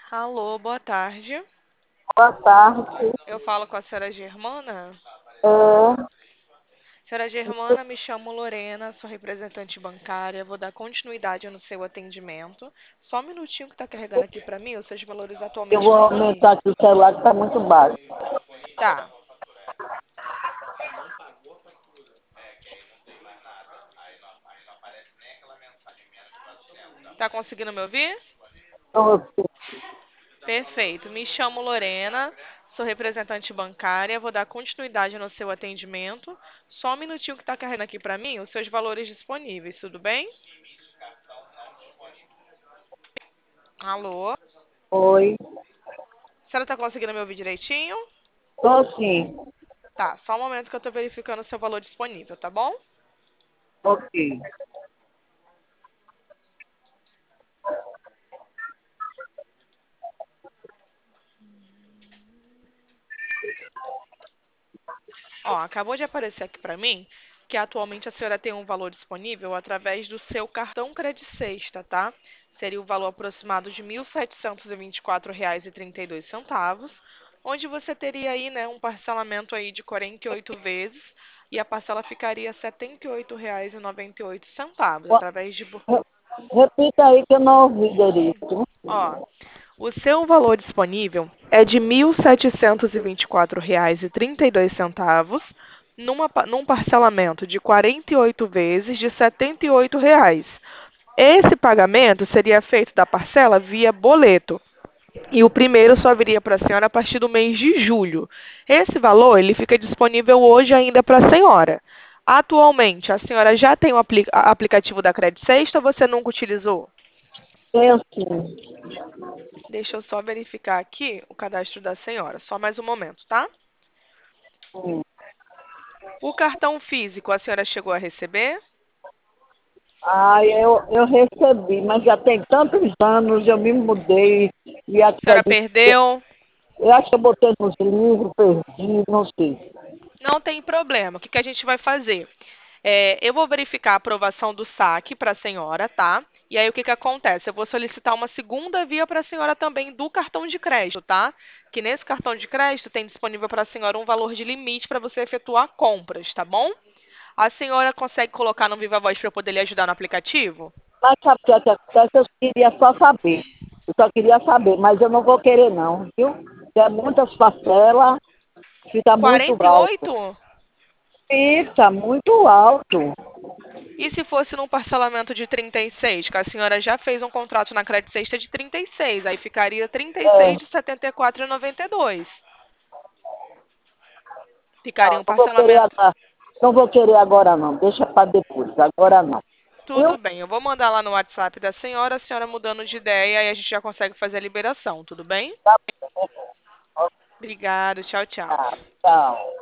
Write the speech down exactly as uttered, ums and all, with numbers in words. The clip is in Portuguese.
Alô, boa tarde. Boa tarde. Eu falo com a senhora Germana. É, Senhora Germana, me chamo Lorena, sou representante bancária. Vou dar continuidade no seu atendimento. Só um minutinho que está carregando aqui para mim os seus valores eu atualmente vou aumentar disponíveis. aqui o celular que está muito baixo. Tá. Tá conseguindo me ouvir? Então, assim, Perfeito. Me chamo Lorena, sou representante bancária. Vou dar continuidade no seu atendimento. Só um minutinho que está carregando aqui para mim os seus valores disponíveis, tudo bem? Alô? A oi. senhora está conseguindo me ouvir direitinho? Estou sim. Tá, só um momento que eu estou verificando o seu valor disponível, tá bom? Ok. Ó, acabou de aparecer aqui para mim que atualmente a senhora tem um valor disponível através do seu cartão Credit Sexta, tá? Seria o valor aproximado de mil setecentos e vinte e quatro reais e trinta e dois centavos, onde você teria aí, né, um parcelamento aí de quarenta e oito vezes e a parcela ficaria R$ setenta e oito reais e noventa e oito centavos Ó, através de, bo- re- Repita aí que eu não ouvi direito. ó, o seu valor disponível é de mil setecentos e vinte e quatro reais e trinta e dois centavos, numa, pa- num parcelamento de quarenta e oito vezes de R$ setenta e oito reais. Esse pagamento seria feito da parcela via boleto. E o primeiro só viria para a senhora a partir do mês de julho. Esse valor ele fica disponível hoje ainda para a senhora. Atualmente, a senhora já tem o apli- a- aplicativo da Credit Sexta ou você nunca utilizou? Tem assim. Deixa eu só verificar aqui o cadastro da senhora. Só mais um momento, tá? Hum. O cartão físico a senhora chegou a receber? Ah, eu, eu recebi, mas já tem tantos anos, eu me mudei e A senhora acredito. perdeu? Eu acho que eu botei nos livros, perdi, não sei. Não tem problema. O que que a gente vai fazer? É, eu vou verificar a aprovação do saque para a senhora, tá? E aí o que que acontece? Eu vou solicitar uma segunda via para a senhora também do cartão de crédito, tá? Que nesse cartão de crédito tem disponível para a senhora um valor de limite para você efetuar compras, tá bom? A senhora consegue colocar no Viva Voz para eu poder lhe ajudar no aplicativo? Mas sabe o que é que acontece? Eu queria só saber. Eu só queria saber, mas eu não vou querer não, viu? Tem muitas parcelas, fica muito quarenta e alto. oito? Fica muito alto. E se fosse num parcelamento de trinta e seis, que a senhora já fez um contrato na Credit Sexta de trinta e seis, aí ficaria trinta e seis É, de setenta e quatro e noventa e dois. Ficaria não, um não vou querer parcelamento. agora. Não vou querer agora não. Deixa para depois. Agora não. Tudo Viu? bem, eu vou mandar lá no WhatsApp da senhora, a senhora mudando de ideia, aí a gente já consegue fazer a liberação, tudo bem? Tá bom. Obrigado, tchau, tchau. Tá, tchau.